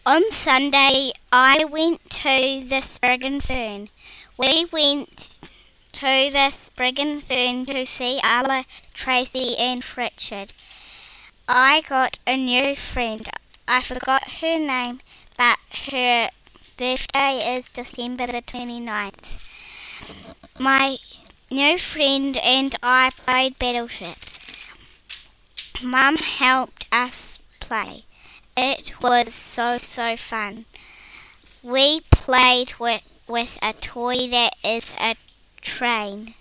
On Sunday, I went to the Sprig and Fern. We went to the Sprig and Fern to see Arla, Tracy and Richard. I got a new friend. I forgot her name, but her birthday is December the 29th. My new friend and I played Battleships. Mum helped us play. It was so fun. We played with a toy that is a train.